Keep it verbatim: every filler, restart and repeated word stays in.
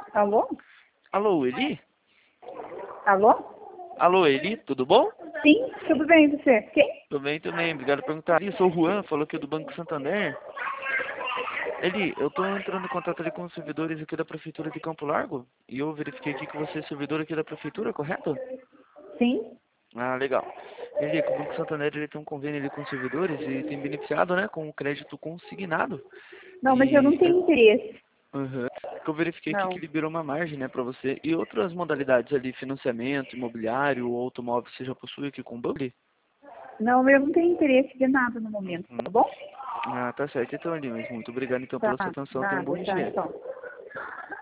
Alô? Alô, Eli? Alô? Alô, Eli, tudo bom? Sim, tudo bem, e você? Quem? Tudo bem também, obrigado por perguntar. Eli, sou o Juan, falou aqui do Banco Santander. Eli, eu tô entrando em contato ali com os servidores aqui da Prefeitura de Campo Largo e eu verifiquei aqui que você é servidor aqui da Prefeitura, correto? Sim? Ah, legal. Eli, que o Banco Santander ele tem um convênio ali com os servidores e tem beneficiado, né, com o crédito consignado. Não, mas eu não E tenho interesse. Uhum. Eu verifiquei aqui que Não. liberou uma margem, né, para você. E outras modalidades ali, financiamento, imobiliário ou automóvel, você já possui aqui com o banco? Não, eu não tenho interesse de nada no momento, Uhum. tá bom? Ah, tá certo. Então, ali, mas muito obrigado então Tá, pela sua atenção. Tenha um nada, bom tá, dia. então.